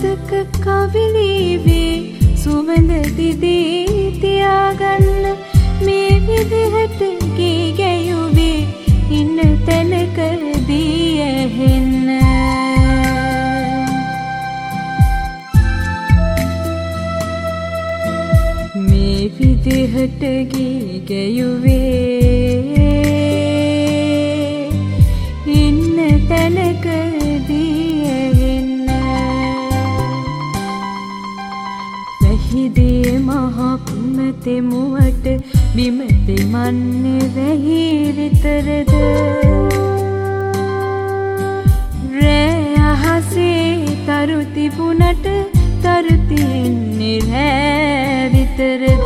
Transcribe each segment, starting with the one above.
මතක කවිලීවේ සුවඳ දිදී තියාගන්න මේ විදිහට ගී ගැයුවේ ඉන්න තැනකදී ඇහෙන්න මේ විදිහට ගී ගැයුවේ ඉන්න තැනකදී ඇහෙන්න වැහිදේ මහක්මතේ මුවට බිමතේ මන්නේ වැහි විතරද රෑ අහසේ තරු තිබුණට තරු තියන්නේ රෑ විතරද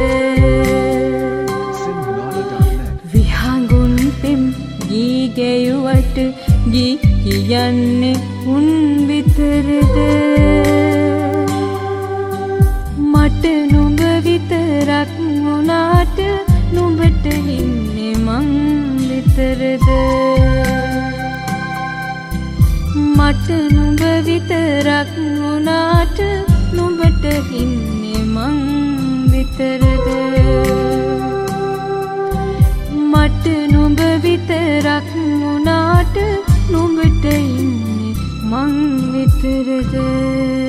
විහඟුන් පෙම් ගී ගැයුවට ගී කියන්නේ උන් විතරද මට නුඹ විතරක් වුණාට නුඹට ඉන්නේ මං විතරද මට නුඹ විතරක් වුණාට නුඹට ඉන්නේ මං විතරද මට නුඹ විතරක් වුණාට නුඹට ඉන්නේ මං විතරද